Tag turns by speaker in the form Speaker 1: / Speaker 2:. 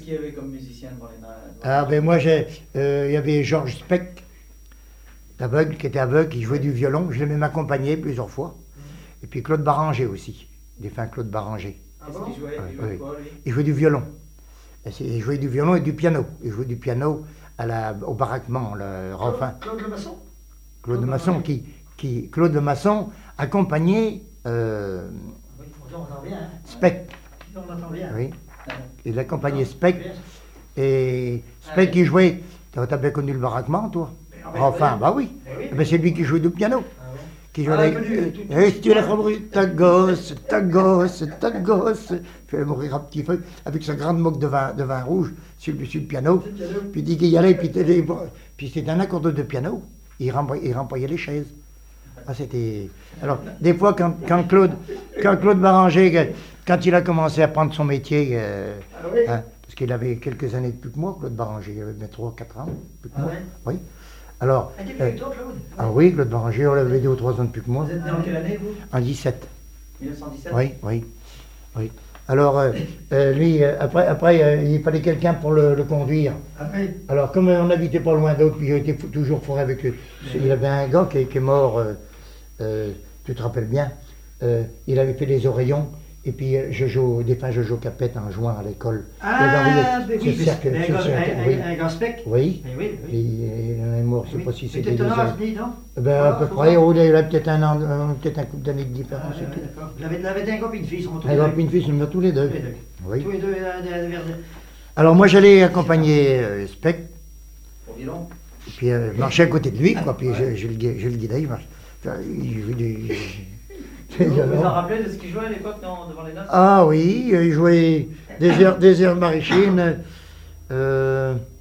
Speaker 1: qu'il y avait comme musicien dans les noces?
Speaker 2: Ah ben moi, il y avait Georges Speck, aveugle, qui était aveugle, qui jouait du violon. Je l'ai même accompagné plusieurs fois. Et puis Claude Baranger aussi, défunt Claude Baranger.
Speaker 1: Qu'est-ce qu'il jouait? Il jouait quoi, lui?
Speaker 2: Il jouait du violon. Il jouait du violon et du piano. Il jouait du piano au baraquement, le Raffin.
Speaker 3: Claude Le Masson.
Speaker 2: Claude Le Masson, Claude Le Masson accompagnait
Speaker 3: Oui, on entend bien. Hein.
Speaker 2: Speck.
Speaker 3: On entend bien.
Speaker 2: Oui. Il accompagnait Speck. Et Speck qui jouait. T'as bien connu le baraquement, toi? Enfin, bah oui. Ben, c'est lui qui jouait du piano. Qui jouait avec. Si tu la fabriques, ta gosse, ta gosse, ta gosse. Fait mourir un petit feu avec sa grande moque de vin rouge sur le piano. Puis il dit qu'il y allait, puis c'était un accordeur de piano. Il remployait les chaises. Ah, c'était. Alors, des fois, quand Claude Baranger, quand il a commencé à prendre son métier, hein, parce qu'il avait quelques années de plus que moi, Claude Baranger, il avait 3-4 ans plus que moi. Oui. Alors, ah oui, Claude Baranger, on l'avait 2 ou 3 ans de plus que moi.
Speaker 1: Vous êtes né en quelle année, vous?
Speaker 2: En 17.
Speaker 1: 1917?
Speaker 2: Oui. Alors, lui, après, il fallait quelqu'un pour le conduire. Alors, comme on n'habitait pas loin d'autres, puis j'étais toujours fourré avec lui, il y avait un gars qui est mort, tu te rappelles bien, il avait fait les oreillons. Et puis défunt Jojo Capette en jouant à l'école.
Speaker 3: Ah,
Speaker 2: oui,
Speaker 3: un gars Speck.
Speaker 2: Oui.
Speaker 3: Oui.
Speaker 2: Il en est mort, je ne sais pas si c'était
Speaker 3: deux ans,
Speaker 2: non? Ben, à peu près, il a peut-être un an, peut-être un couple d'années de différence.
Speaker 3: D'accord. Vous avez un gars et une fille, sont tous
Speaker 2: les deux. Un gars et une fille, ils sont tous les deux. Oui.
Speaker 3: Tous les deux,
Speaker 2: alors moi, j'allais accompagner Speck.
Speaker 1: Au violon.
Speaker 2: Et puis je marchais à côté de lui, quoi. Puis je le guidais, il marchait.
Speaker 1: Vous vous en rappelez de ce qu'il jouait à l'époque devant les noces?
Speaker 2: Ah oui, il jouait des airs maraîchines.